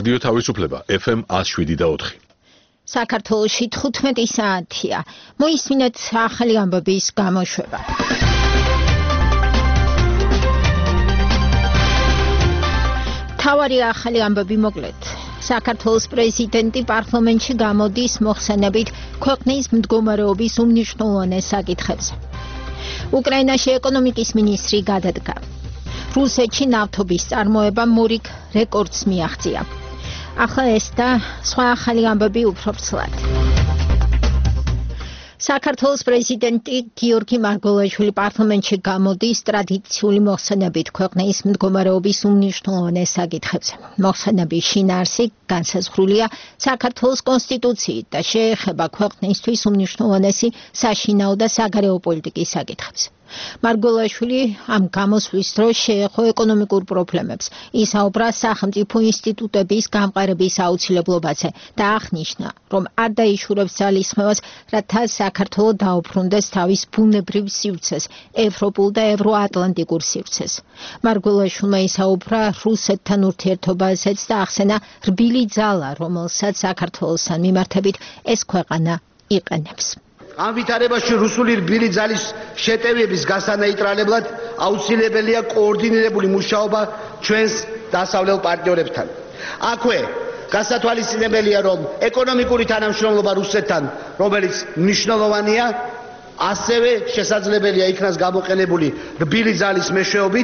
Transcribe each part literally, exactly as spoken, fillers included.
რადიო თავისუფლება ეფ ემ one oh seven და four. საქართველოში თხუთმეტი საათია. მოისმინეთ ახალი ამბების გამოშვება. თავარი ახალი ამბები მოკლედ. საქართველოს პრეზიდენტი პარლამენტში გამოდის მოხსენებით ქვეყნის მდგომარეობის უმნიშვნელოვანეს საკითხებზე. უკრაინაში ეკონომიკის მინისტრი გადადგა. რუსეთში ნავთობის წარმოება მორიგ რეკორდს მიაღწია. ახლა ეს და სხვა ახალი ამბები უფრო ვრცლად. საქართველოს პრეზიდენტი გიორგი მარგველაშვილი პარლამენტში გამოდის ტრადიციული მოხსენებით ქვეყნის მდგომარეობის უმნიშვნელოვანეს საკითხებზე. მოხსენების შინაარსი განსაზღვრულია საქართველოს კონსტიტუციით და შეეხება ქვეყნისთვის უმნიშვნელოვანესი საშინაო და საგარეო პოლიტიკის საკითხებზე. მარგველაშვილი ამ გამოსვლის დროს შეეხო ეკონომიკურ პრობლემებს, ისაუბრა სახელმწიფო ინსტიტუტების გამყარების აუცილებლობაზე და აღნიშნა, რომ არ დაიშურებს ძალისხმევას, რათა საქართველო დაუბრუნდეს თავის ბუნებრივ სივრცეს, ევროპულ და ევროატლანტიკურ სივრცეს. მარგველაშვილმა ისაუბრა რუსეთთან ურთიერთობაზეც და ახსენა რბილი ძალა, რომელსაც საქართველოსთან მიმართებით ეს ქვეყანა იყენებს. ამ ვითარებაში რუსული რბილი ძალის შეტევების გასანეიტრალებლად აუცილებელია კოორდინირებული მუშაობა ჩვენს დასავლელ პარტნიორებთან. აქვე გასათვალისწინებელია, რომ ეკონომიკური თანამშრომლობა რუსეთთან, რომელიც მნიშვნელოვანია, ასევე შესაძლებელია იქნას გამოყენებული რბილი ძალის მეშვეობით.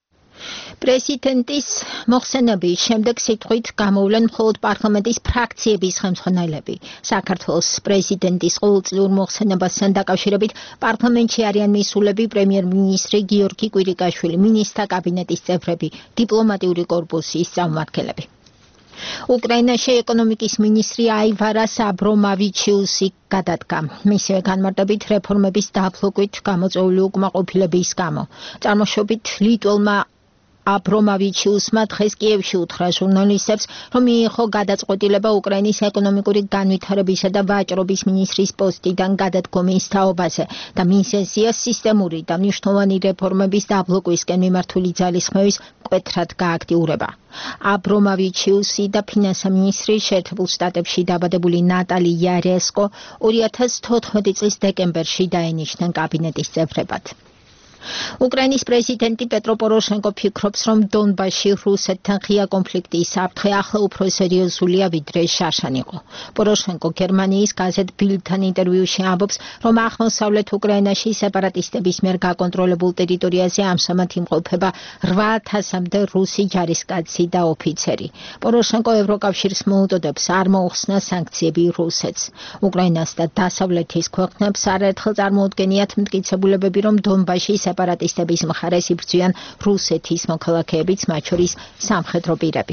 პრეზიდენტის მოხსენების შემდეგ სიტყვით გამოვლენ მხოლოდ პარლამენტის ფრაქციების ხელმძღვანელები. საქართველოს პრეზიდენტის ყოველწლიურ მოხსენებასთან დაკავშირებით პარლამენტში არიან მისულები პრემიერ-მინისტრი გიორგი კვირიკაშვილი, მინისტრთა კაბინეტის წევრები, დიპლომატიური კორპუსის წარმომადგენლები. უკრაინაში ეკონომიკის მინისტრი აივარას აბრომავიჩიუსი გადადგა. მისივე განმარტებით რეფორმების დაბლოკვით გამოწვეული უკმაყოფილების გამო. წარმოშობით ლიტველმა აბრომავიჩიუსმა დღეს კიევში უთხრა ჟურნალისტებს, რომ მიიღო გადაწყვეტილება უკრაინის ეკონომიკური განვითარებისა და ვაჭრობის მინისტრის პოსტიდან გადადგომის თაობაზე და მიზეზია სისტემური და მნიშვნელოვანი რეფორმების დაბლოკვისკენ მიმართული ძალისხმევის მკვეთრად გააქტიურება. აბრომავიჩიუსი და ფინანსთა მინისტრი შეერთებულ შტატებში დაბადებული ნატალი იარესკო ორი ათას თოთხმეტი წლის დეკემბერში დაენიშნენ კაბინეტის წევრებად. უკრაინის პრეზიდენტი პეტრო პოროშენკო ფიქრობს, რომ დონბასში რუსეთთან ღია კონფლიქტის საფრთხე ახლა უფრო სერიოზულია, ვიდრე შარშან იყო. პოროშენკო გერმანიის გაზეთ ბილდთან ინტერვიუში ამბობს, რომ აღმოსავლეთ უკრაინაში სეპარატისტების მიერ გაკონტროლებულ ტერიტორიაზე ამჟამად იმყოფება რვა ათასამდე რუსი ჯარისკაცი და ოფიცერი. პოროშენკო ევროკავშირს მოუდოდებს არ მოუხსნა სანქციები რუსეთს. უკრაინას და დასავლეთის ქვეყნებს არაერთხელ წარმოუდგენიათ მტკიცებულებები, რომ დონბასში სეპარატისტების მხარეს იბრძვიან რუსეთის მოქალაქეებიც, მათ შორის სამხედრო პირები.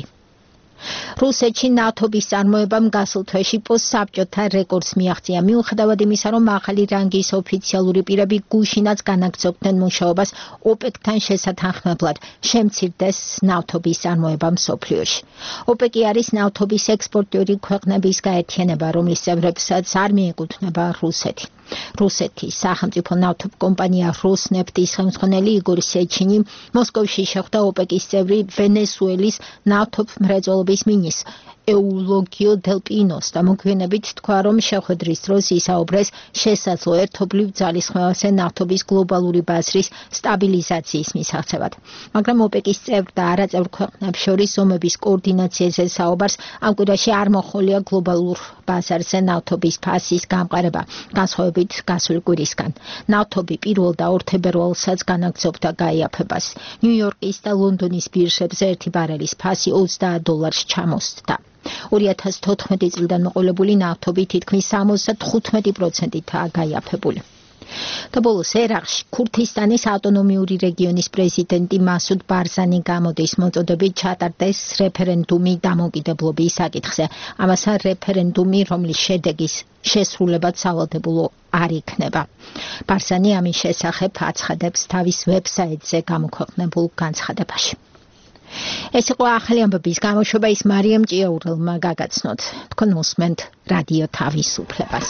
რუსეთში ნავთობის წარმოებამ გასულ თვეში პოსტსაბჭოთა რეკორდს მიაღწია, მიუხედავად იმისა, რომ ახალი რანგის ოფიციალური პირები გუშინაც განაგრძობდნენ მუშაობას ოპეკთან შესათანხმებლად, შემცირდეს ნავთობის წარმოება მსოფლიოში. ოპეკი არის ნავთობის ექსპორტიორი ქვეყნების გაერთიანება, რომლის წევრებსაც არ მიეკუთვნება რუსეთი. რუსეთის სახელმწიფო ნავთობკომპანია როსნეფტის ხელმძღვანელი იგორ სეჩინი მოსკოვში შეხვდა ოპეკის წევრი ვენესუელის ნავთობმრეწველობის მინისტრს ეულოგიო დელპინოს და მოგვიანებით თქვა, რომ შეხვედრის დროს ისაუბრეს შესაძლო ერთობლივ ძალისხმევაზე ნავთობის გლობალური ბაზრის სტაბილიზაციის მისაღწევად. მაგრამ ოპეკის წევრ და არაწევრ ქვეყნებს შორის ომების კოორდინაციაზე საუბარს ამ კვირაში არ მოხოლია გლობალურ ბაზარზე ნავთობის ფასის გამყარება, განსხვავებით გასული კვირისგან. ნავთობი პირველ და ორ თებერვალსაც განაგრძობდა გაიაფებას. ნიუ-იორკის და ლონდონის ბირჟებზე ერთი ბარელის ფასი ოცდაათ დოლარს ჩამოსცდა. ორი ათას თოთხმეტი წლიდან მოყოლებული ნავთობი თითქმის სამოცდათხუთმეტი პროცენტითაა გაიაფებული. და ბოლოს ერაყში ქურთისტანის ავტონომიური რეგიონის პრეზიდენტი მასუდ ბარზანი გამოდის მოწოდებით ჩატარდეს რეფერენდუმი დამოუკიდებლობის საკითხზე. ამასა რეფერენდუმი, რომლის შედეგის შესრულებაც სავალდებულო არ იქნება. ბარზანი ამის შესახებ აცხადებს თავის ვებსაიტზე გამოქვეყნებულ განცხადებაში. ეს იყო ახალი ამბების გამოშვება, ის მარიამ ჭიაურელმა გაგაცნოთ. თქვენ მოსმენთ რადიო თავისუფლებას.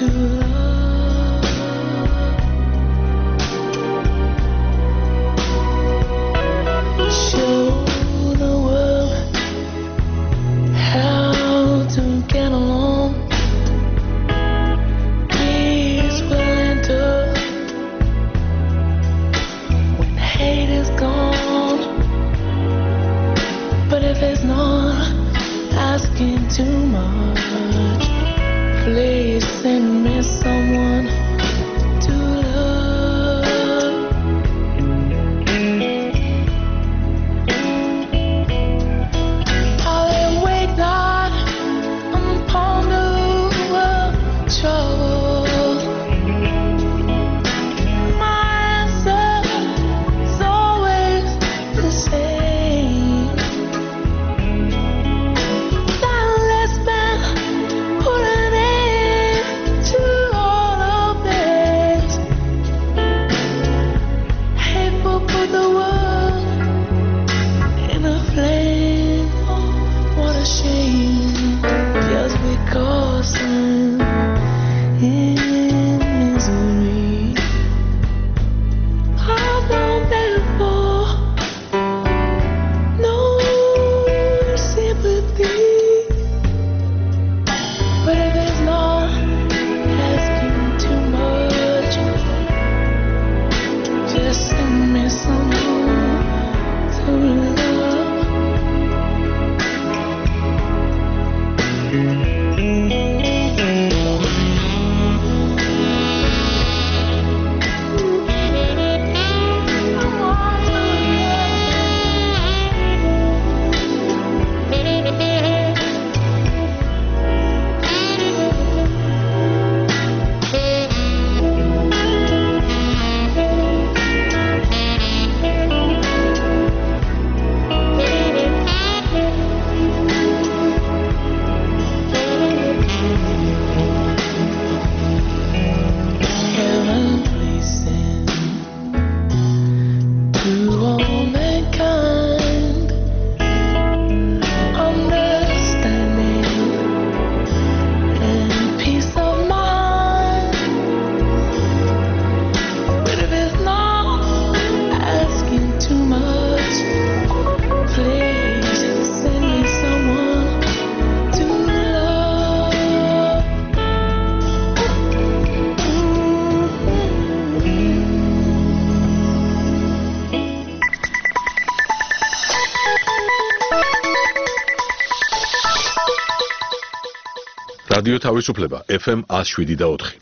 რადიო თავისუფლება ეფ ემ one oh seven და four.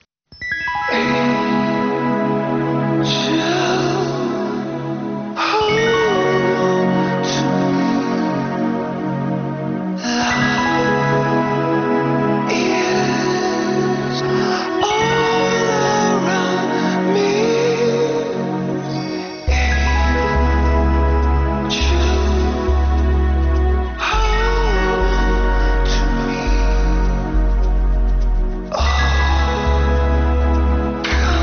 Oh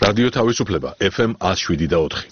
რადიო თავისუფლება ეფ ემ one oh seven და four.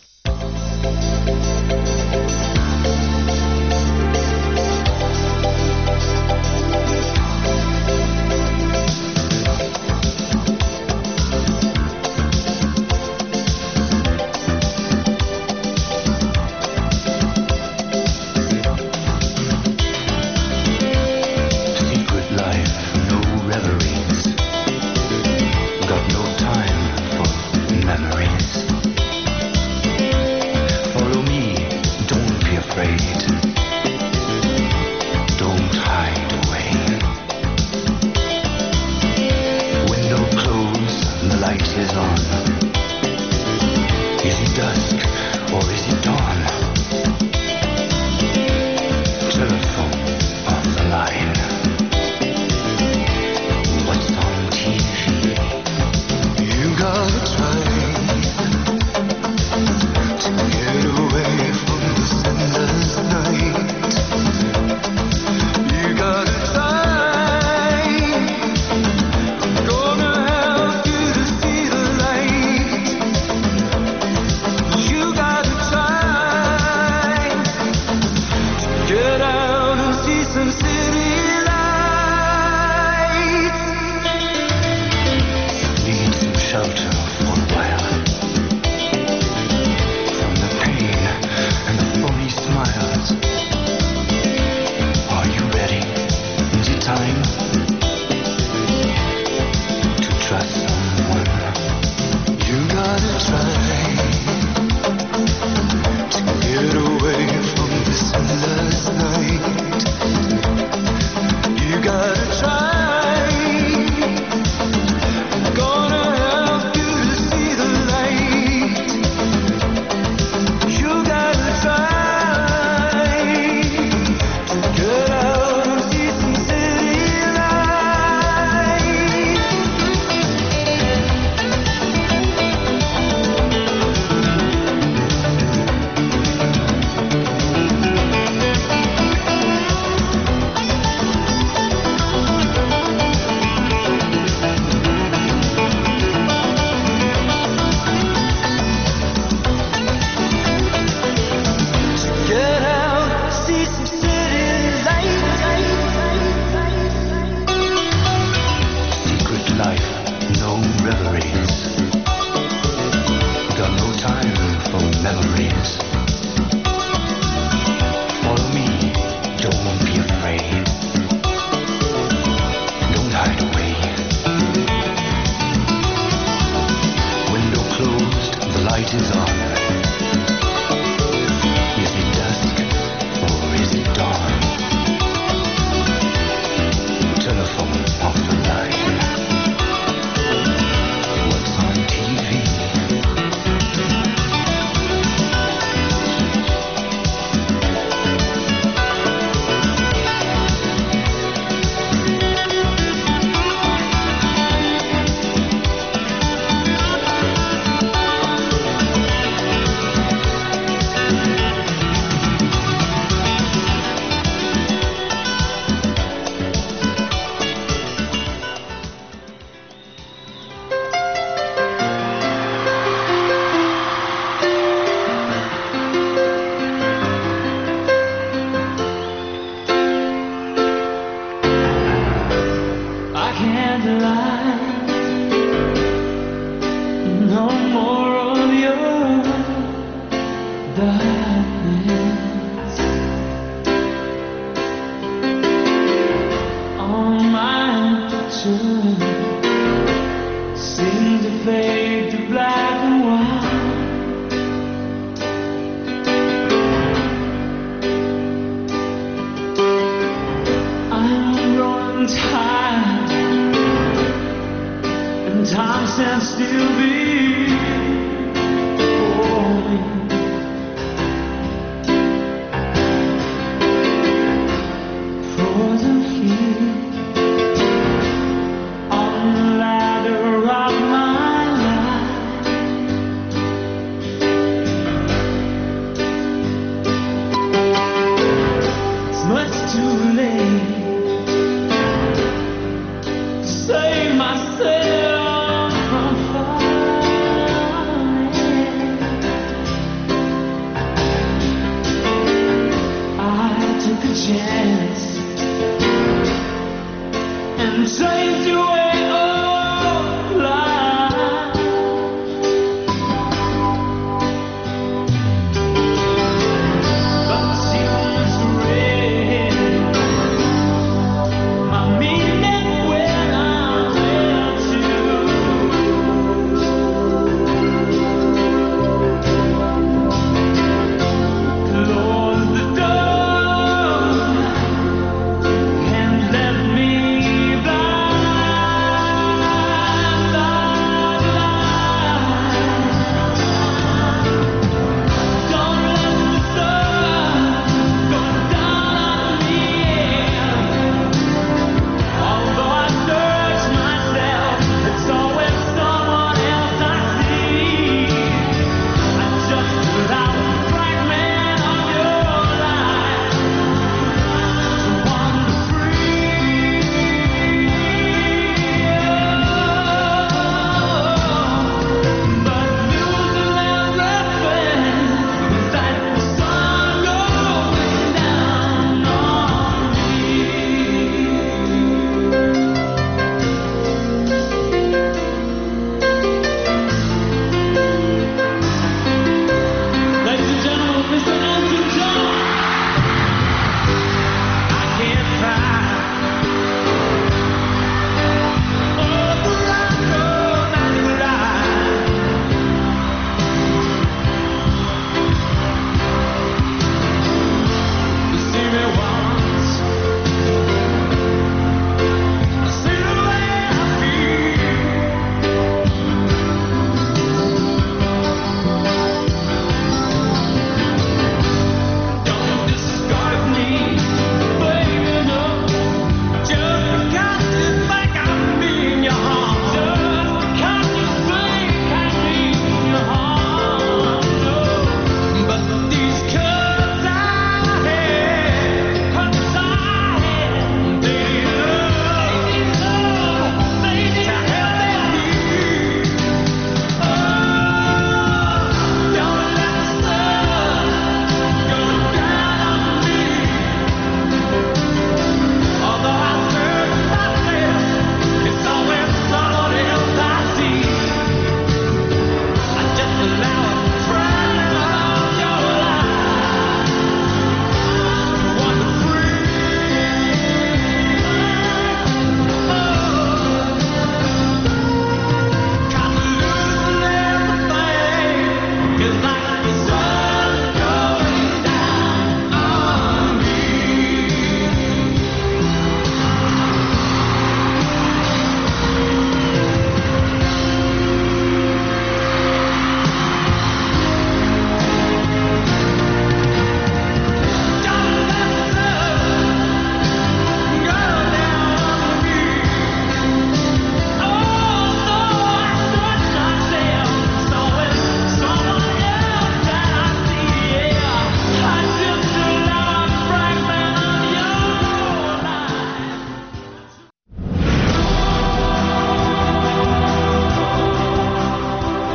Save myself from fire.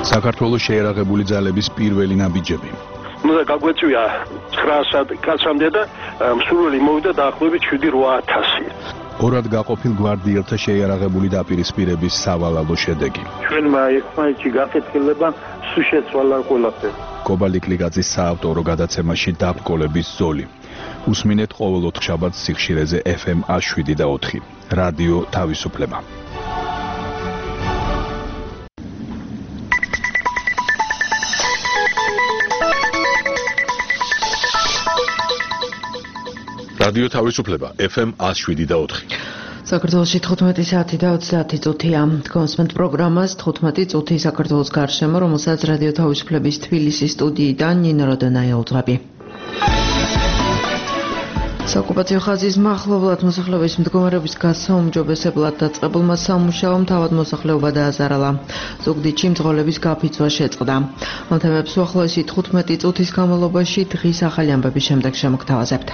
საქართველოს შეერაღებული ძალების პირველი ნაბიჯები. უნდა გაგვეწვია ცხრა კაცამდე და მსურველი მოვიდა დაახლოებით შვიდი რვა ათასი. ორად გაყოფილ გვარდიელთა შეიარაღებული დაპირისპირების სავალალო შედეგი. ჩვენმა ერთმანეთში გაკეთილება სულ შეცვალა ყველაფერი. კობალიკლიგაძის საავტორო გადაცემაში დაბრკოლების ზოლი. უსმინეთ ყოველ ოთხშაბათს სიხშირეზე ეფ ემ ას შვიდი და ოთხი. რადიო თავისუფლება. რადიო თავისუფლება ეფ ემ ას შვიდი და ოთხი. საქართველოში თხუთმეტი საათი და ოცდაათი წუთია. გონსმენთ პროგრამას თხუთმეტი წუთი საქართველოს გარშემო, რომელსაც რადიო თავისუფლების თბილისის სტუდიიდან ნინო როდონაია უძღვები. საოკუპაციო ხაზის მახლობლად მოსახლეობის მდგომარეობის გასაუმჯობესებლად დაწყებულმა სამუშაომ თავად მოსახლეობა დააზარალა. ზუგდიდში მძღოლების გაფიცვა შეწყდა. ამ თემებს უახლოესი თხუთმეტი წუთის განმავლობაში დღის ახალი ამბების შემდეგ შემოგთავაზებთ.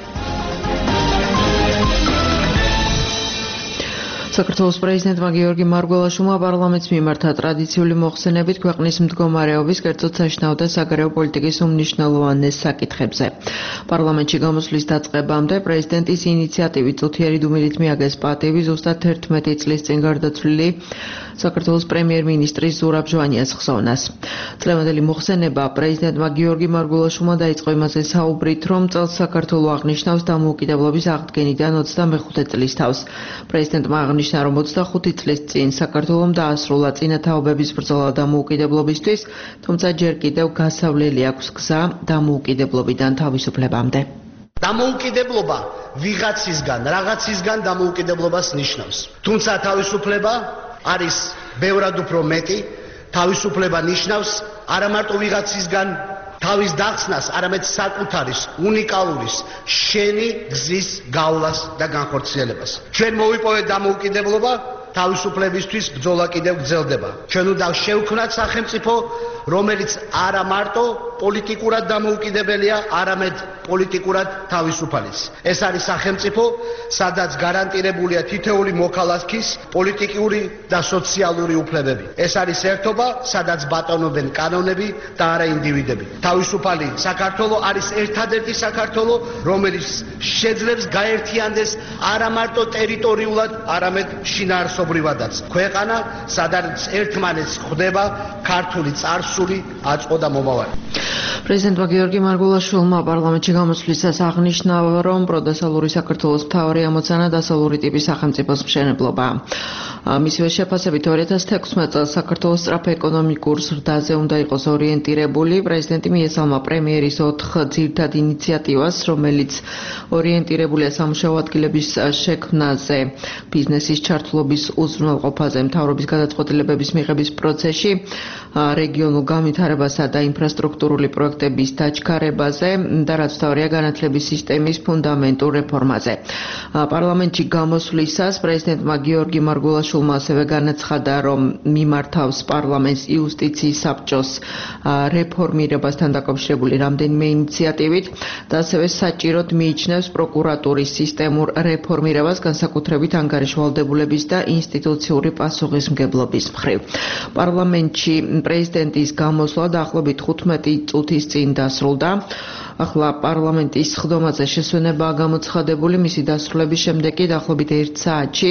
საქართველოს პრეზიდენტმა გიორგი მარგველაშვილმა პარლამენტს მიმართა ტრადიციული მოხსენებით ქვეყნის მდგომარეობის, კერძოდ საშინაო და საგარეო პოლიტიკის უმნიშვნელოვანეს საკითხებზე. პარლამენტში გამოსვლის დაწყებამდე პრეზიდენტის ინიციატივით წუთიერი დუმილით მიაგეს პატივი ზუსტად თერთმეტი წლის წინ გარდაცვლილი საქართველოს პრემიერ-მინისტრის ზურაბ ჟვანიას ხსოვნას. წლევანდელი მოხსენება პრეზიდენტმა გიორგი მარგველაშვილმა დაიწყო იმაზე საუბრით, რომ წელს საქართველო აღნიშნავს დამოუკიდებლობის აღდგენიდან ოცდამეხუთე წლის თავს. პრეზიდენტმა აღნიშნა, რომ ოცდახუთი წლის წინ საქართველომ დაასრულა წინათაობების ბრძოლა დამოუკიდებლობისთვის, თუმცა ჯერ კიდევ გასავლელი აქვს გზა დამოუკიდებლობიდან თავისუფლებამდე. დამოუკიდებლობა ვიღაცისგან, რაღაცისგან დამოუკიდებლობას ნიშნავს. თუმცა თავისუფლება არის ბევრად უფრო მეტი. თავისუფლება ნიშნავს არა მარტო ვიღაცისგან თავის დახსნას, არამედ საკუთარის, უნიკალურის, შენი გზის გავლას და განხორციელებას. ჩვენ მოვიპოვეთ დამოუკიდებლობა, თავისუფლებისთვის ბრძოლა კიდევ გრძელდება. ჩვენ უნდა შევქმნათ სახელმწიფო, რომელიც არა მარტო პოლიტიკურად დამოუკიდებელია, არამედ პოლიტიკურად თავისუფალიც. ეს არის სახელმწიფო, სადაც გარანტირებულია თითოეული მოქალაქის პოლიტიკური და სოციალური უფლებები. ეს არის ერთობა, სადაც ბატონობენ კანონები და არა ინდივიდები. თავისუფალი საქართველო არის ერთადერთი საქართველო, რომელიც შეძლებს გაერთიანდეს არა მარტო ტერიტორიულად, არამედ შინაარსობრივადაც. ქვეყანა, სადაც ერთმანეთს ხვდება ქართული წარსული, აწყო და მომავალი. პრეზიდენტმა გიორგი მარგველაშვილმა პარლამენტში გამოსვლისას აღნიშნა, რომ პროდასალური საქართველოს მთავარი ამოცანა დასავლური ტიპის სახელმწიფოს მშენებლობაა. მისივე შეფასებით ორი ათას თექვსმეტ წელს საქართველოს სწრაფ ეკონომიკურ ზრდაზე უნდა იყოს ორიენტირებული. პრეზიდენტი მიესალმა პრემიერის ოთხ ძირითად ინიციატივას, რომელიც ორიენტირებულია სამუშაო ადგილების შექმნაზე, ბიზნესის ჩართულობის უზრუნველყოფაზე, მთავრობის გადაწყვეტილებების მიღების პროცესში, რეგიონულ განვითარებასა და ინფრასტრუქტურული პროექტების დაჩქარებაზე და რაც თავია განათლების სისტემის ფუნდამენტურ რეფორმაზე. პარლამენტში გამოსვლისას პრეზიდენტმა გიორგი მარგველაშვილმა ასევე განაცხადა, რომ მიმართავს პარლამენტს იუსტიციის საბჭოს რეფორმირებასთან დაკავშირებული რამდენიმე ინიციატივით და ასევე საჭიროდ მიიჩნევს პროკურატურის სისტემურ რეფორმირებას, განსაკუთრებით ანგარიშვალდებულების და ინსტიტუციური პასუხისმგებლობის მხრივ. პარლამენტში პრეზიდენტის გამოსვლა დაახლოებით თხუთმეტი წუთის წინ დასრულდა. ახლა პარლამენტის სხდომაზე შესვენებაა გამოცხადებული, მისი დასრულების შემდეგ კი დაახლოებით ერთ საათში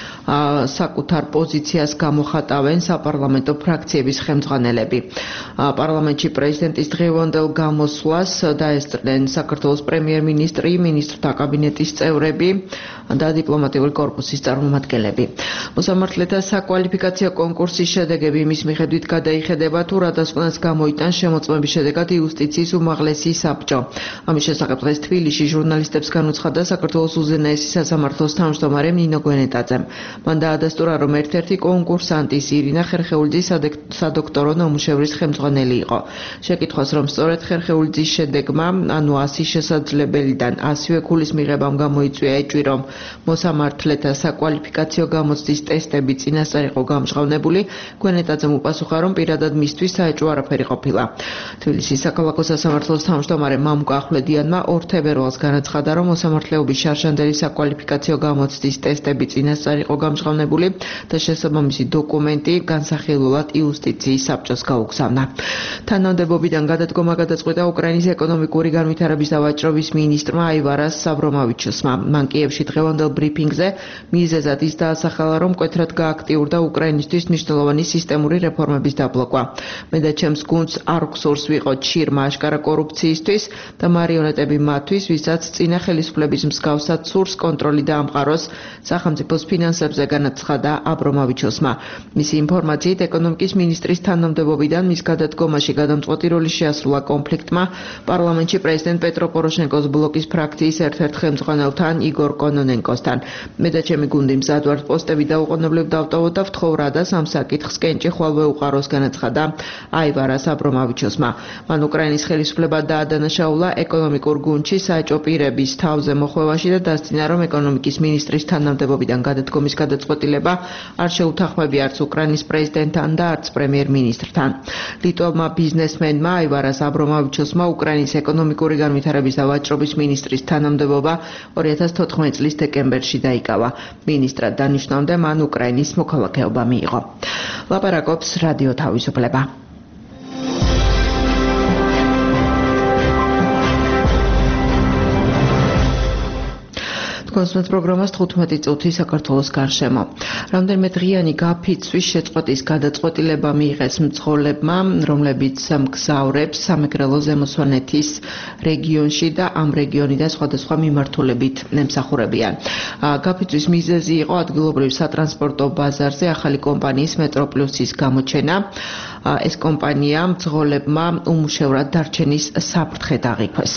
საკუთარ პოზიციას გამოხატავენ საპარლამენტო ფრაქციების ხელმძღვანელები. პარლამენტში პრეზიდენტის დღევანდელ გამოსვლას დაესწრნენ საქართველოს პრემიერ-მინისტრი, მინისტრთა კაბინეტის წევრები და დიპლომატიური კორპუსის წარმომადგენლები. მოსამართლეთა საკვალიფიკაციო კონკურსის შედეგები იმის მიხედვით გადაიხედება, თუ რა დასკვნას გამოიტანს შემოწმების შედეგად იუსტიციის უმაღლესი საბჭო. ამის შესახებ დღეს თბილისში ჟურნალისტებს განუცხადა საქართველოს უზენაესი სასამართლოს თავმჯდომარე ნინო გვენეტაძემ. მან დაადასტურა, რომ ერთ-ერთი კონკურსანტის ირინა ხერხეულიძის სადოქტორო ნამუშევრის ხელმძღვანელი იყო. შეკითხვას, რომ სწორედ ხერხეულიძის შედეგმა, ანუ ასი შესაძლებელიდან ასივე ქულის მიღებამ გამოიწვია ეჭვი, რომ მოსამართლეთა საკვალიფიკაციო გამოცდის ტესტები წინასწარ იყო გამჟღავნებული, გვენეტაძემ უპასუხა, რომ პირადად მისთვის საეჭვო არაფერი ყოფილა. თბილისის საქალაქო სასამართლოს თავმჯდომარე მამ გახლედიანმა ორ თებერვალს განაცხადა, რომ მოსამართლეობის შარშანდელი საკვალიფიკაციო გამოცდის ტესტები წინასწარ იყო გამჟღავნებული და შესაბამისი დოკუმენტი განსახილულად იუსტიციის საბჭოს გაუგზავნა. თანამდებობიდან გადადგომა გადაწყვიტა უკრაინის ეკონომიკური განვითარების და ვაჭრობის მინისტრმა აივარას საბრომავიჩუსმა. მან კიევში დღევანდელ ბრიფინგზე მიზეზად ის დაასახელა, რომ მკვეთრად გააქტიურდა უკრაინისთვის მნიშვნელოვანი სისტემური რეფორმების დაბლოკვა. მე და ჩემს გუნდს არ გსურს ვიყოთ შირმა აშკარა კორუფციისთვის და მარიონეტები მათთვის, ვისაც წინა ხელისუფლების მსგავსად სურს კონტროლი დაამყაროს სახელმწიფოს ფინანსებზე, განაცხადა აბრომავიჩუსმა. მისი ინფორმაციით, ეკონომიკის მინისტრის თანამდებობიდან მის გადადგომაში გადამწყვეტი როლი შეასრულა კონფლიქტმა პარლამენტში პრეზიდენტ პეტრო პოროშენკოს ბლოკის ფრაქციის ერთ-ერთ ხელმძღვანელთან იგორ კონონენკოსთან. მე და ჩემი გუნდი მზად ვართ პოსტები დაუყოვნებლივ დავტოვოთ და ვთხოვ და სამ საკითხს კენჭი ხვალვე უყაროს, განაცხადა აივარას აბრომავიჩუსმა. მან უკრაინის ხელისუფლება დაადანაშაულა ეკონომიკურ გუნდში საეჭვო პირების თავზე მოხვევაში და დასძინა, რომ ეკონომიკის მინისტრის თანამდებობიდან გადადგომის გადაწყვეტილება არ შეუთანხმებია არც უკრაინის პრეზიდენტთან და არც პრემიერ-მინისტრთან. ლიტოვმა ბიზნესმენმა აივარას აბრომავიჩუსმა უკრაინის ეკონომიკური განვითარების და ვაჭრობის მინისტრის თანამდებობა ორი ათას თოთხმეტი წლის დეკემბერში დაიკავა. მინისტრად დანიშნამდე მან უკრაინის მოქალაქეობა მიიღო. ლაპარაკობს რადიო თავისუფლება. კონსულტ პროგრამას თხუთმეტი წუთი საქართველოს გარშემო. რამდენიმე დღიანი გაფიცვის შეწყვეტის გადაწყვეტილება მიიღეს მძღოლებმა, რომლებიც მგზავრებს სამეგრელო ზემოსვანეთის რეგიონში და ამ რეგიონიდან სხვადასხვა მიმართულებით ემსახურებიან. გაფიცვის მიზეზი იყო ადგილობრივ სატრანსპორტო ბაზარზე ახალი კომპანიის მეტროპლუსის გამოჩენა. ეს კომპანია მძღოლებმა უმუშევრად დარჩენის საფრთხედ აღიქვეს.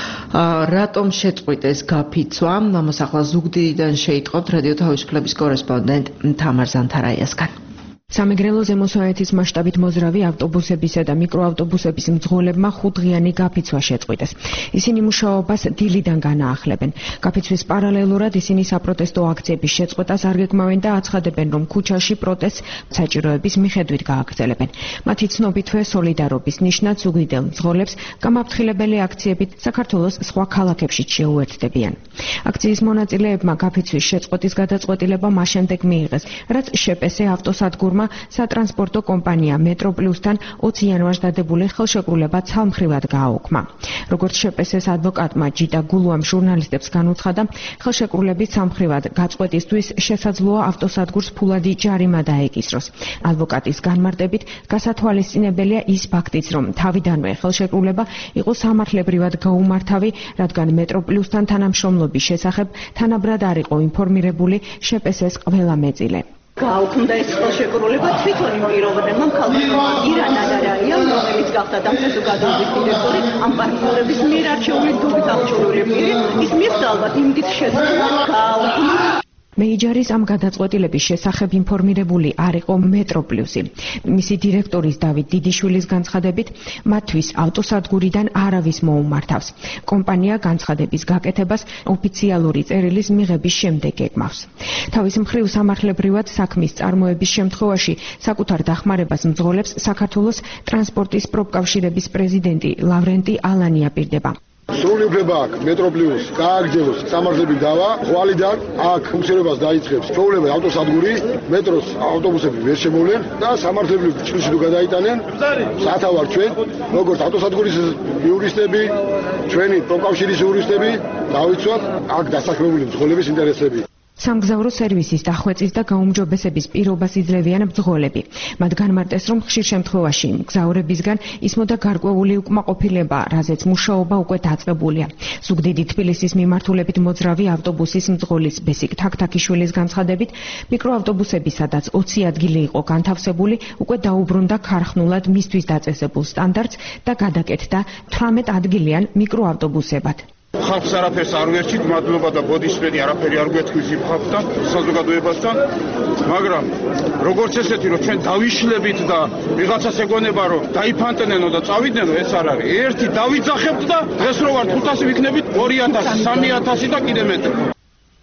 რატომ შეწყვიტეს გაფიცვა? ამას ახლა ზუგდიდიდან შეიტყობთ რადიო თავისუფლების კორესპონდენტ თამარ ზანთარაიასგან. სამეგრელო ზემოსვანეთის მასშტაბით მოზრავი ავტობუსებისა და მიკროავტობუსების მძღოლებმა ხუთდღიანი გაფიცვა შეწყვიტეს. ისინი მუშაობას დილიდან განაახლებენ. გაფიცვის პარალელურად ისინი საპროტესტო აქციების შეწყვეტას არ გეგმავენ და აცხადებენ, რომ ქუჩაში პროტესტს საჭიროების მიხედვით გააგრძელებენ. მათი ცნობითვე სოლიდარობის ნიშნად ზუგდიდელ მძღოლებს გამაფრთხილებელი აქციებით საქართველოს სხვა ქალაქებში შეუერთდებიან. აქციის მონაწილეებმა გაფიცვის შეწყვეტის გადაწყვეტილება მას შემდეგ მიიღეს, რაც შპს ავტოსადგურმა სატრანსპორტო კომპანია მეტროპლუსთან ოცი იანვარს დადებული ხელშეკრულება ცალმხრივად გააუქმა. როგორც შპს-ის ადვოკატმა ჯიტა გულუამ ჟურნალისტებს განუცხადა, ხელშეკრულების ცალმხრივად გაწყვეტისთვის შესაძლოა ავტოსადგურს ფულადი ჯარიმა დაეკისროს. ადვოკატის განმარტებით, გასათვალისწინებელია ის ფაქტიც, რომ თავიდანვე ხელშეკრულება იყო სამართლებრივად გაუმართავი, რადგან მეტროპლუსთან თანამშრომლობის შესახებ თანაბრად არ იყო ინფორმირებული შპს-ის ყველა მეწილე. გაუქმდა ეს ხელშეკრულება თვითონ იმ პიროვნებამ ქალბატონმა ირან ადარაიამ, რომელიც გახდა დამცველი საზოგადოების დირექტორი, ამ პარტნიორების მიერ არჩეული დუბლ აღჭურვილი პირი, ის მიიღდა ალბათ იმდით შეცდომა გააუქმა. მეიჯარის ამ გადაწყვეტილების შესახებ ინფორმირებული არ იყო მეტროპლუსი. მისი დირექტორის დავით დიდიშვილის განცხადებით, მათთვის ავტოსადგურიდან არავის მოუმართავს. კომპანია განცხადების გაკეთებას ოფიციალური წერილის მიღების შემდეგ ეკმავს. თავის მხრივ სამართლებრივად საქმის წარმოების შემთხვევაში საკუთარ დახმარებას მძღოლებს საქართველოს ტრანსპორტის პროფკავშირების პრეზიდენტი ლავრენტი ალანი აპირდება. სრული უფლება აქვს მეტროპლუს გააგრძელოს სამართლების დავა, ხვალიდან აქ ფუნქციონირებას დაიწყებს ჩვეულებრივ ავტოსადგური, მეტროს ავტობუსები ვერ შემოვლენ და სამართლების ჭრილში თუ გადაიტანენ, სათავარ ჩვენ, როგორც ავტოსადგურის იურისტები, ჩვენი პროფკავშირის იურისტები, დავიცვათ აქ დასაქმებული მძღოლების ინტერესები. სამგზავრო სერვისის დახვეწის და გაუმჯობესების პირობას იძლევიან მძღოლები. მათ განმარტეს, რომ ხშირ შემთხვევაში მგზავრებისგან ისმოდა გარკვეული უკმაყოფილება, რაზეც მუშაობა უკვე დაწყებულია. ზუგდიდი თბილისის მიმართულებით მოძრავი ავტობუსის მძღოლის ბესიკ თაქთაქიშვილის განცხადებით, მიკროავტობუსები, სადაც ოცი ადგილი იყო განთავსებული, უკვე დაუბრუნდა ქარხნულად მისთვის დაწესებულ სტანდარტს და გადაკეთდა თვრამეტ ადგილიან მიკროავტობუსებად. ხალხს არაფერს არ ვერჩით, მადლობა და ბოდისმენი არაფერი არ გვეთქვის იმ ხალხთან, საზოგადოებასთან, მაგრამ როგორც ესეთი, რომ ჩვენ დავიშლებით და ვიღაცას ეგონება, რომ დაიფანტნენო და წავიდნენო, ეს არ არის. ერთი დავიძახებთ და დღეს რო ვარ ხუთ ათასი ვიქნებით ორი ათასი, სამი ათასი და კიდე მეტი.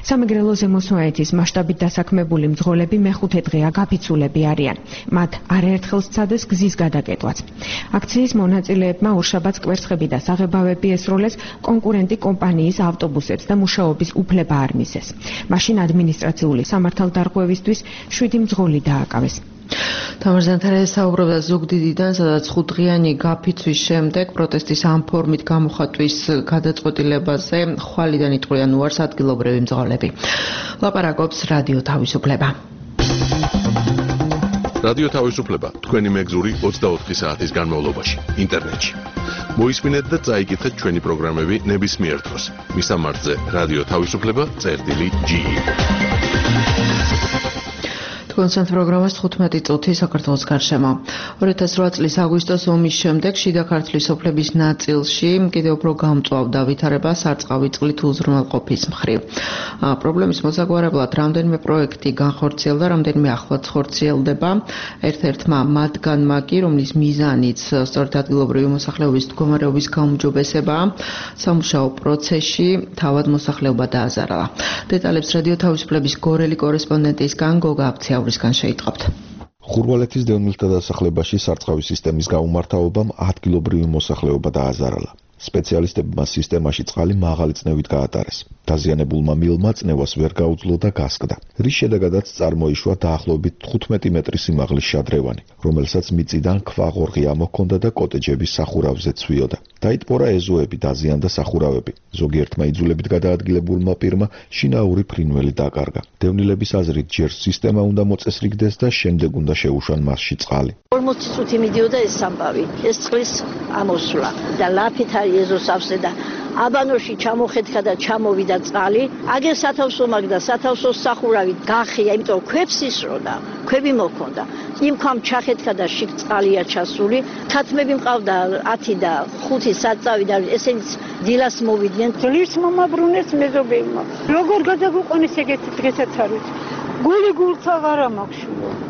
სამეგრელო ზემო სვანეთის მასშტაბით დასაქმებული მძღოლები მეხუთე დღეა გაფიცულები არიან. მათ არაერთხელ სცადეს გზის გადაკეტვაც. აქციის მონაწილეებმა ორშაბათს კვერცხები და საღებავები ესროლეს, კონკურენტი კომპანიის ავტობუსებს და მუშაობის უფლება არ მისცეს. მაშინ ადმინისტრაციული სამართალდარღვევისთვის შვიდი მძღოლი დააკავეს. თამარ ზანთარაძე საუბრობდა ზუგდიდიდან, სადაც ხუთდღიანი გაფიცვის შემდეგ პროტესტის ამ ფორმით გამოხატვის გადაწყვეტილებაზე ხვალიდან იტყვიან უარს ადგილობრივი მძღოლები. ლაპარაკობს რადიო თავისუფლება. რადიო თავისუფლება თქვენი მეგზური ოცდაოთხი საათის განმავლობაში ინტერნეტში. მოისმინეთ და წაიკითხეთ ჩვენი პროგრამები ნებისმიერ დროს. მისამართზე რადიო თავისუფლება წერტილი ჯი. კონცერტ პროგრამას თხუთმეტი წუთი საქართველოს გარშემო. ორი ათას რვა წლის აგვისტოს ომის შემდეგ შიდა ქართლის სოფლების ნაწილში კიდევ უფრო გამწვავდა ვითარება სარწყავი წყლით უზრუნველყოფის მხრივ. პრობლემის მოსაგვარებლად რამდენიმე პროექტი განხორციელდა, რამდენიმე ახლაც ხორციელდება. ერთ-ერთმა მათგანმა კი, რომლის მიზანიც სწორედ ადგილობრივი მოსახლეობის მდგომარეობის გაუმჯობესებაა, სამუშაო პროცესში თავად მოსახლეობა დააზარალა. დეტალებს რადიო თავისუფლების გორელი კორესპონდენტისგან გოგა აფცია რისგან შეიტყობთ. ხურვალეთის დევნილთა დასახლებაში სარწყავი სისტემის გაუმართავობამ ადგილობრივი მოსახლეობა დააზარალა. სპეციალისტებმა სისტემაში წყალი მაღალი წნევით გაატარეს. დაზიანებულმა მილმა წნევას ვერ გაუძლო და გასკდა. რის შედეგადაც წარმოიშვა დაახლოებით თხუთმეტი მეტრის სიმაღლის შადრევანი, რომელსაც მიწიდან ქვაღორღი ამოჰქონდა და კოტეჯების სახურავზე ცვიოდა. დაიტბორა ეზოები, დაზიანდა სახურავები. ზოგიერთმა იძულებით გადაადგილებულმა პირმა შინაური ფრინველი დაკარგა. დევნილების აზრით ჯერ სისტემა უნდა მოწესრიგდეს და შემდეგ უნდა შეუშვან მასში წყალი. ორმოცი წუთი მიდიოდა ეს ამბავი, ეს წყლის ამოსვლა და ლაფით ეზოს ავსე და აბანოში ჩამოხეთქა და ჩამოვიდა წყალი. აგერ სათავსო მაგდა სათავსოს სახურავი გახია, იმიტომ ქვებს ისროდა, ქვები მოქონდა. იმ ქვამ ჩახეთქა და შიგ წყალია ჩასული. ქათმები მყავდა ათი და ხუთი საწავი და ესენიც დილას მოვიდნენ. ძლივს მომაბრუნეს მეზობელმა. როგორ გადაგუყონეს ეგეთი დღესაც არ ვიცი. გული გულცა ვარ მაქვს.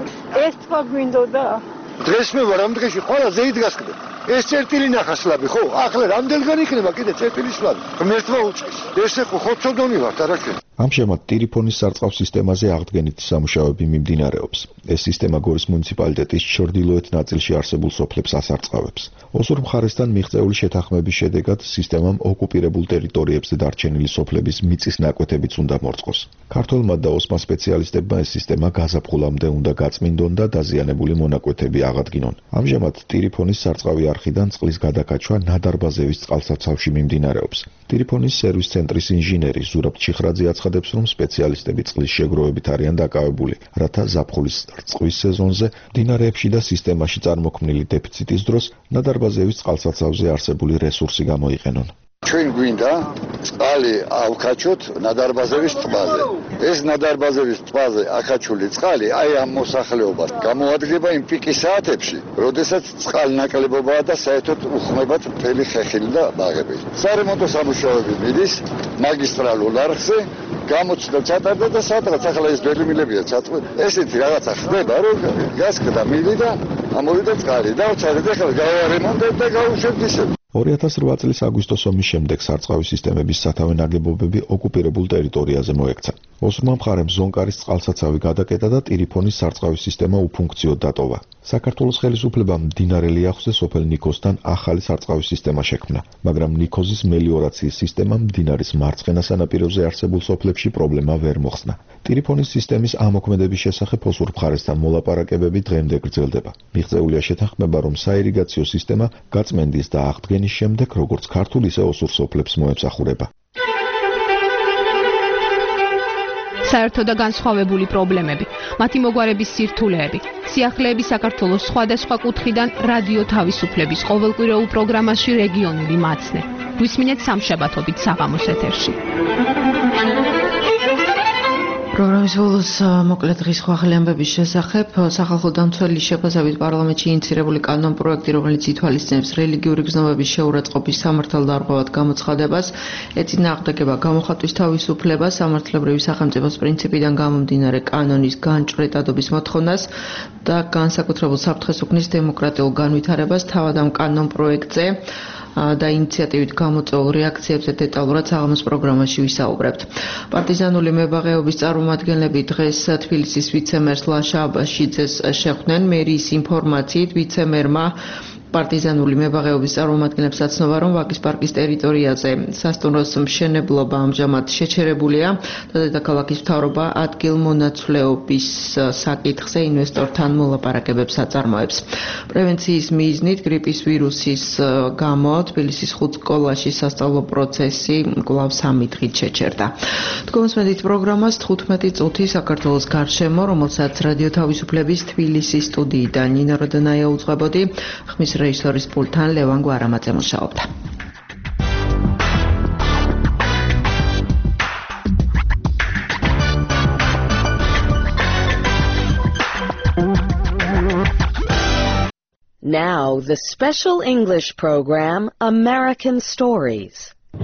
ეს თქვა გვინდოდა. დღეს მე ვარ ამ დღეში ყველა ზეით გასკდა. ეს წერტილი ნახასლაბი ხო? ახლა რამდენგან იქნება კიდე წერტილი სლაბი? ღმერთმა უწყის. ეს ხო ხოცოდონი ვართ არაკენ. ამჟამად ტირიფონის სარწყავ სისტემაზე აღდგენითი სამუშაოები მიმდინარეობს. ეს სისტემა გორის მუნიციპალიტეტის ჩრდილოეთ ნაწილში არსებულ სოფლებს ასარწყავებს. ოსურ მხარესთან მიღწეული შეთანხმების შედეგად სისტემამ ოკუპირებულ ტერიტორიებზე დარჩენილი სოფლების მიწის ნაკვეთებიც უნდა მორწყოს. ქართველმა და ოსმა სპეციალისტებმა ეს სისტემა გაზაფხულამდე უნდა გაწმინდონ და დაზიანებული მონაკვეთები აღადგინონ. ამჟამად ტირიფონის სარწყავი არხიდან წყლის გადაკაჩვა ნადარბაზევის წყალსაცავში მიმდინარეობს. ტირიფონის სერვის ცენტრის ინჟინერი ზურაბ ჩიხრაძე აცხადებს, რომ სპეციალისტები წყლის შეგროვებით არიან დაკავებული, რათა ზაფხულის წყვის სეზონზე მდინარეებში და სისტემაში წარმოქმნილი დეფიციტის დროს ნადარბაზევის წყალსაცავზე არსებული რესურსი გამოიყენონ. ჩვენ გვინდა წყალი ავკაჩოთ ნადარბაზევის ტბაზე. ეს ნადარბაზევის ტბაზე აკაჩული წყალი აი ამ მოსახლეობას გამოადგება იმ პიკის საათებში, როდესაც წყალნაკლებობაა და საერთოდ უხმებათ მთელი ხეხილი და ბაღები. სარემონტო სამუშაოები მიდის მაგისტრალურ არხზე, გამოცდა ჩატარდა და სადღაც ახლა ეს ბერლიმინებია ჩაწყვეტ. ესეთი რაღაცა ხდება, რომ გასკდა მილი და ამოვიდა წყალი და ჩადეთ ახლა გავარემონტებ და გავუშვებ ისევ. ორი ათას რვა წლის აგვისტოს ომის შემდეგ სარწყავი სისტემების სათავე ნაგებობები ოკუპირებულ ტერიტორიაზე მოექცა. ოსურმა მხარემ ზონკარის წყალსაცავი გადაკეტა და ტირიფონის სარწყავი სისტემა უფუნქციოდ დატოვა. საქართველოს ხელისუფლებამ მდინარე ლიახვზე სოფელ ნიქოსთან ახალი სარწყავი სისტემა შექმნა, მაგრამ ნიქოზის მელიორაციის სისტემამ მდინარის მარცხენა სანაპიროზე არსებულ სოფლებში პრობლემა ვერ მოხსნა. ტირიფონის სისტემის ამოქმედების შესახებ ოსურ მხარესთან მოლაპარაკებები დღემდე გრძელდება. მიღწეულია შეთანხმება, რომ საირიგაციო სისტემა გაწმენდის და აღდგენის შემდეგ როგორც ქართულ ისე ოსურ სოფლებს მოემსახურება. საერთო და განსხვავებული პრობლემები, მათი მოგვარების სირთულეები, სიახლეების საქართველოს სხვადასხვა კუთხიდან რადიო თავისუფლების ყოველკვირეულ პროგრამაში რეგიონული მაცნე. გვისმინეთ სამშაბათობით საღამოს ეთერში. პროგრამის ბოლოს მოკლედ დღის ხვახელი ამბების შესახებ სახალხო დამცველის შეფასებით პარლამენტში ინიცირებული კანონპროექტი, რომელიც ითვალისწინებს რელიგიური გზნობების შეურაცხყოფის სამართალდარღვევად გამოცხადებას, ეწინააღმდეგება გამოხატვის თავისუფლებას, სამართლებრივი სახელმწიფოს პრინციპიდან გამომდინარე კანონის განჭვრეტადობის მოთხოვნას და განსაკუთრებულ საფრთხეს უქმნის დემოკრატიულ განვითარებას. თავად ამ კანონპროექტზე და ინიციატივით გამოწვეულ რეაქციებზე დეტალურად საღამოს პროგრამაში ვისაუბრებთ. პარტიზანული მებაღეობის წარმომადგენლები დღეს თბილისის ვიცემერს ლაშა აბაშიძეს შეხვდნენ. მერიის ინფორმაციით ვიცემერმა პარტიზანული მებაღეობის წარმომადგენლებს აცნობა, რომ ვაკის პარკის ტერიტორიაზე სასტუმროს მშენებლობა ამჟამად შეჩერებულია და დედაქალაქის მთავრობა ადგილმონაცვლეობის საკითხზე ინვესტორთან მოლაპარაკებებს აწარმოებს. პრევენციის მიზნით გრიპის ვირუსის გამო თბილისის ხუთ სკოლაში სასწავლო პროცესი კვლავ სამი დღით შეჩერდა. თქვენსმენით პროგრამას თხუთმეტი წუთი საქართველოს გარშემო, რომელსაც რადიო თავისუფლების თბილისის სტუდიიდან ნინა როდანაია უძღვებოდი, ხმის რეჟისორის პულტთან ლევან გვარამაძე მუშაობდა. Now, the special English program, American Stories.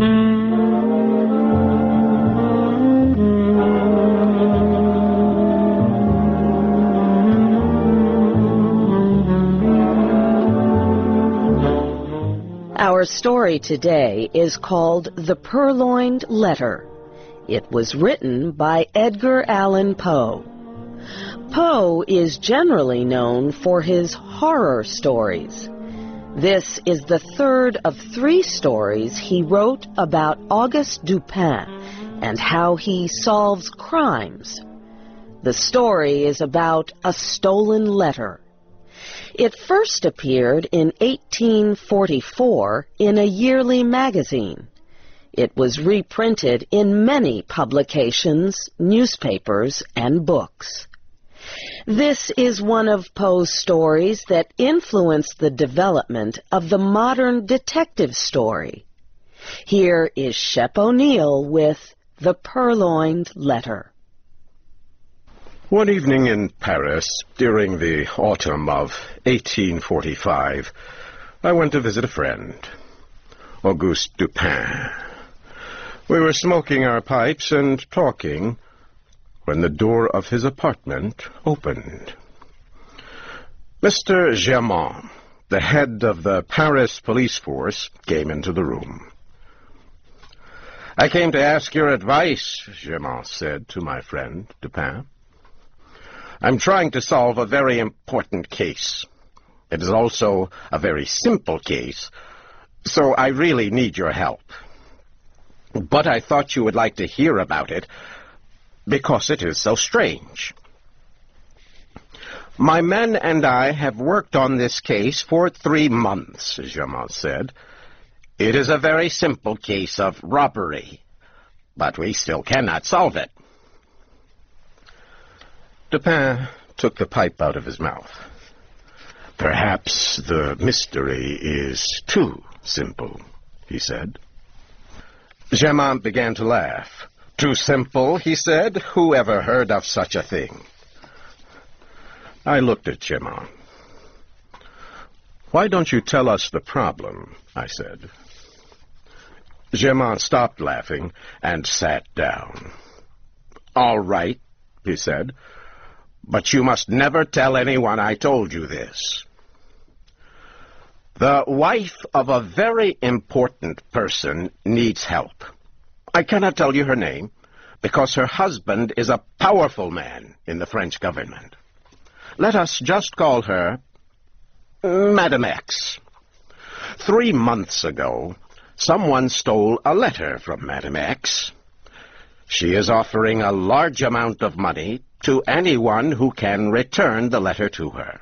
Our story today is called The Purloined Letter. It was written by Edgar Allan Poe. Poe is generally known for his horror stories. This is the third of three stories he wrote about Auguste Dupin and how he solves crimes. The story is about a stolen letter. It first appeared in eighteen forty-four in a yearly magazine. It was reprinted in many publications, newspapers, and books. This is one of Poe's stories that influenced the development of the modern detective story. Here is Shep O'Neill with The Purloined Letter. One evening in Paris, during the autumn of eighteen forty-five, I went to visit a friend, Auguste Dupin. We were smoking our pipes and talking when the door of his apartment opened. Mister Germain, the head of the Paris police force, came into the room. "I came to ask your advice," Germain said to my friend, Dupin. "I'm trying to solve a very important case. It is also a very simple case, so I really need your help. But I thought you would like to hear about it, because it is so strange." "My men and I have worked on this case for three months, Germain said. "It is a very simple case of robbery, but we still cannot solve it." Dupin took the pipe out of his mouth. "Perhaps the mystery is too simple," he said. Germain began to laugh. "Too simple," he said. "Who ever heard of such a thing?" I looked at Germain. "Why don't you tell us the problem?" I said. Germain stopped laughing and sat down. "All right," he said, "but you must never tell anyone I told you this. The wife of a very important person needs help. I cannot tell you her name, because her husband is a powerful man in the French government. Let us just call her Madame X. Three months ago, someone stole a letter from Madame X. She is offering a large amount of money to anyone who can return the letter to her.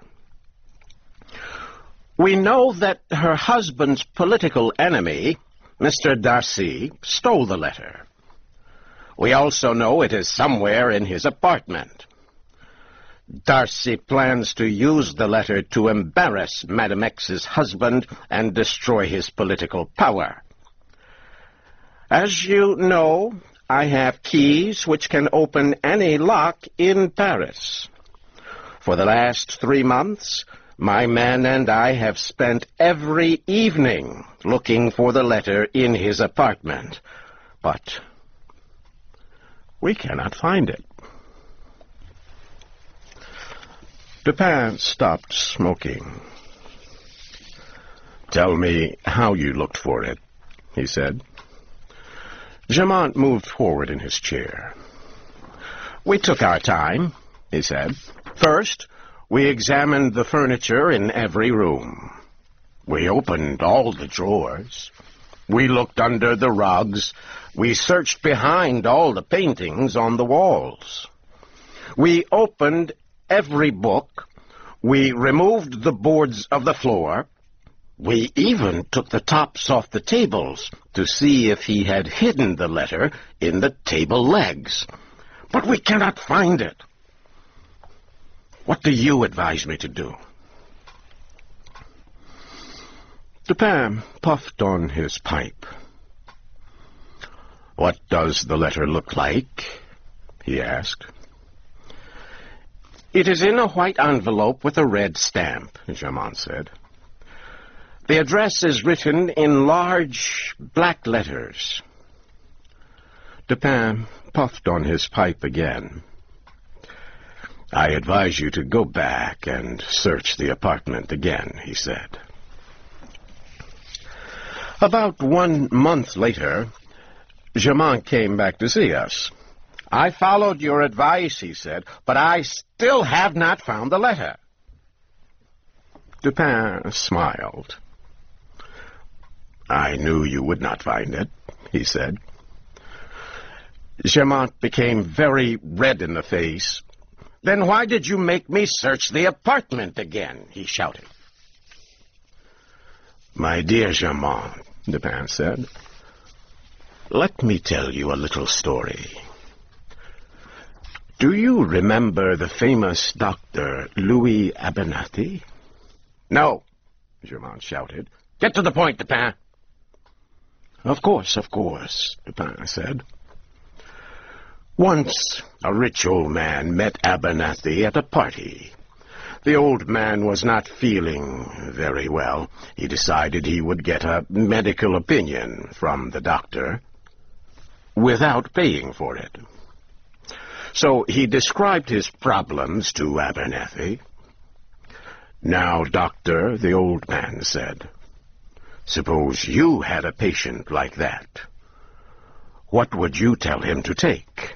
We know that her husband's political enemy, Mister Darcy, stole the letter. We also know it is somewhere in his apartment. Darcy plans to use the letter to embarrass Madame X's husband and destroy his political power. As you know, I have keys which can open any lock in Paris. For the last three months, my man and I have spent every evening looking for the letter in his apartment. But we cannot find it. Dupin stopped smoking. Tell me how you looked for it, he said. Germont moved forward in his chair. We took our time, he said. First, we examined the furniture in every room. We opened all the drawers. We looked under the rugs. We searched behind all the paintings on the walls. We opened every book. We removed the boards of the floor. We even took the tops off the tables to see if he had hidden the letter in the table legs. But we cannot find it. What do you advise me to do? Dupin puffed on his pipe. What does the letter look like? He asked. It is in a white envelope with a red stamp, Germont said. The address is written in large black letters. Dupin puffed on his pipe again. I advise you to go back and search the apartment again, he said. About one month later, Germont came back to see us. I followed your advice, he said, but I still have not found the letter. Dupin smiled. I knew you would not find it, he said. Germont became very red in the face. Then why did you make me search the apartment again? He shouted. My dear Germont, Dupin said, let me tell you a little story. Do you remember the famous doctor Louis Abernathy? No, Germont shouted. Get to the point, Dupin. Of course, of course, Dupin said. Once a rich old man met Abernathy at a party. The old man was not feeling very well. He decided he would get a medical opinion from the doctor without paying for it. So he described his problems to Abernathy. Now, doctor, the old man said, suppose you had a patient like that. What would you tell him to take?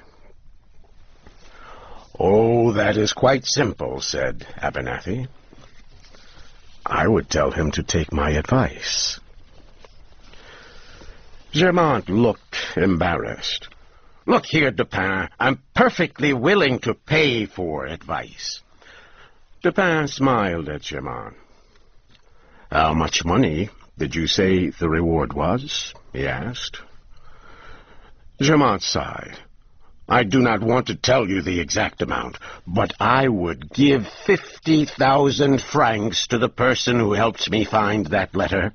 Oh, that is quite simple, said Abernathy. I would tell him to take my advice. Germont looked embarrassed. Look here, Dupin, I'm perfectly willing to pay for advice. Dupin smiled at Germont. How much money did you say the reward was? He asked. Germont sighed. I do not want to tell you the exact amount, but I would give fifty thousand francs to the person who helps me find that letter.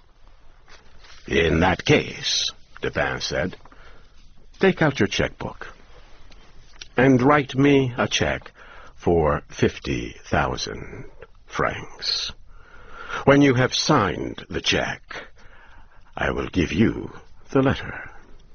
In that case, Dupin said, take out your checkbook and write me a check for fifty thousand francs. When you have signed the check, I will give you the letter.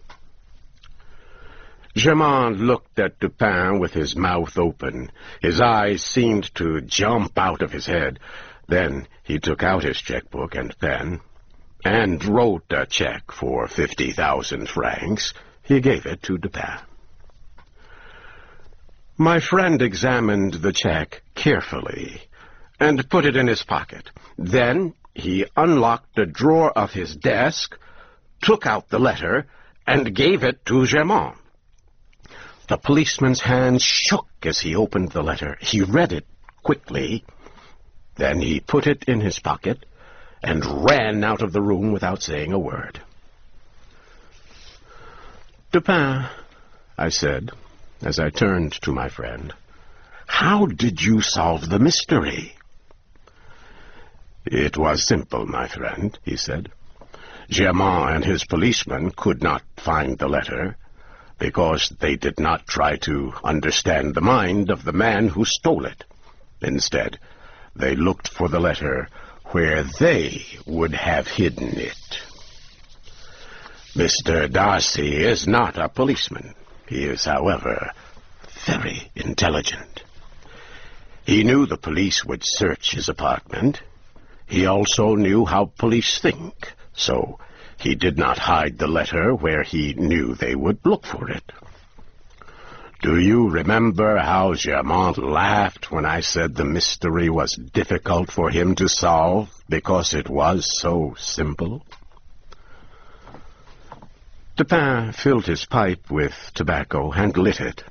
Germont looked at Dupin with his mouth open. His eyes seemed to jump out of his head. Then he took out his checkbook and pen and wrote a check for fifty thousand francs. He gave it to Dupin. My friend examined the check carefully and put it in his pocket. Then he unlocked a drawer of his desk, took out the letter, and gave it to Germont. The policeman's hand shook as he opened the letter. He read it quickly. Then he put it in his pocket and ran out of the room without saying a word. Dupin, I said, as I turned to my friend, how did you solve the mystery? It was simple, my friend, he said. Germont and his policeman could not find the letter. because they did not try to understand the mind of the man who stole it. Instead, they looked for the letter where they would have hidden it. Mister Darcy is not a policeman. He is, however, very intelligent. He knew the police would search his apartment. He also knew how police think, so he did not hide the letter where he knew they would look for it. Do you remember how Germont laughed when I said the mystery was difficult for him to solve because it was so simple? Dupin filled his pipe with tobacco and lit it.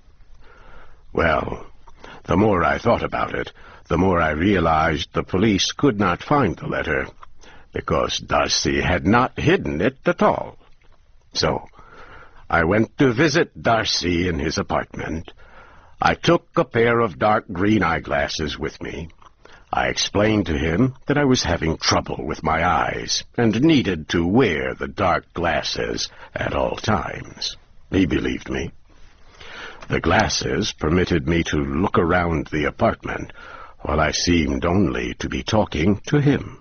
Well, the more I thought about it, the more I realized the police could not find the letter, because Darcy had not hidden it at all. So, I went to visit Darcy in his apartment. I took a pair of dark green eyeglasses with me. I explained to him that I was having trouble with my eyes and needed to wear the dark glasses at all times. He believed me. The glasses permitted me to look around the apartment while I seemed only to be talking to him.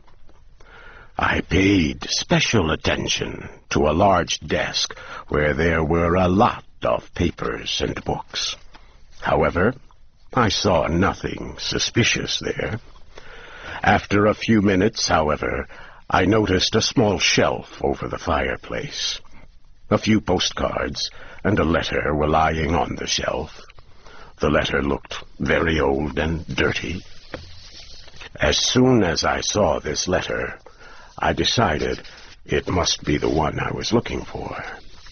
I paid special attention to a large desk where there were a lot of papers and books. However, I saw nothing suspicious there. After a few minutes, however, I noticed a small shelf over the fireplace. A few postcards and a letter were lying on the shelf. The letter looked very old and dirty. As soon as I saw this letter, I decided it must be the one I was looking for.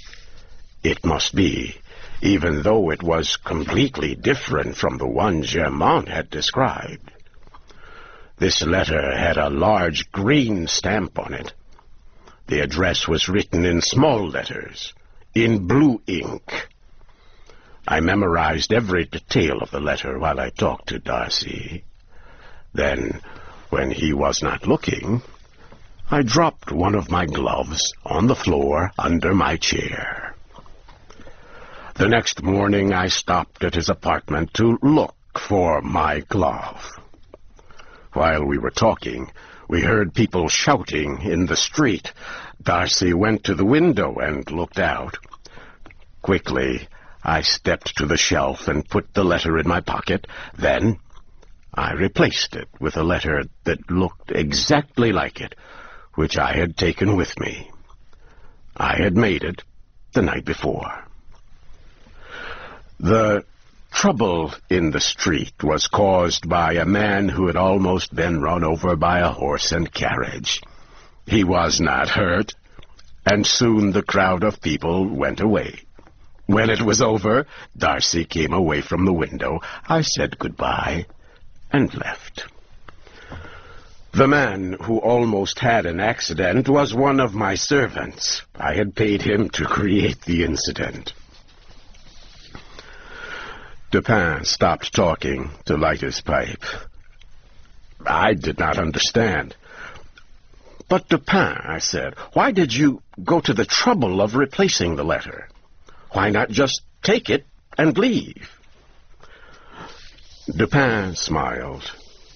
It must be, even though it was completely different from the one Germont had described. This letter had a large green stamp on it. The address was written in small letters, in blue ink. I memorized every detail of the letter while I talked to Darcy. Then, when he was not looking, I dropped one of my gloves on the floor under my chair. The next morning I stopped at his apartment to look for my glove. While we were talking, we heard people shouting in the street. Darcy went to the window and looked out. Quickly, I stepped to the shelf and put the letter in my pocket. Then, I replaced it with a letter that looked exactly like it, which I had taken with me. I had made it the night before. The trouble in the street was caused by a man who had almost been run over by a horse and carriage. He was not hurt, and soon the crowd of people went away. When it was over, Darcy came away from the window. I said goodbye and left. The man who almost had an accident was one of my servants. I had paid him to create the incident. Dupin stopped talking to light his pipe. I did not understand. But Dupin, I said, why did you go to the trouble of replacing the letter? Why not just take it and leave? Dupin smiled.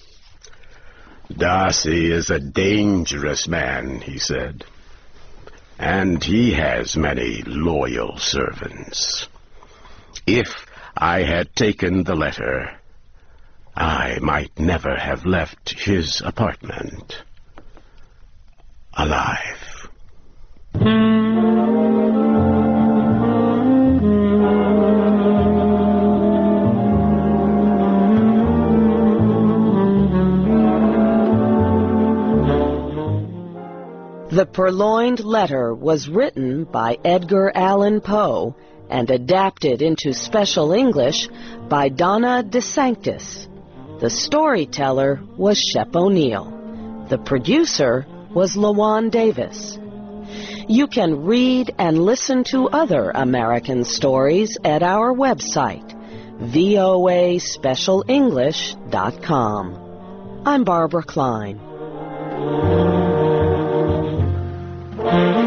Darcy is a dangerous man, he said, and he has many loyal servants. If I had taken the letter, I might never have left his apartment alive. The Purloined Letter was written by Edgar Allan Poe and adapted into special English by Donna DeSanctis. The storyteller was Shep O'Neill. The producer was LaJuan Davis. You can read and listen to other American stories at our website, V O A special english dot com. I'm Barbara Klein.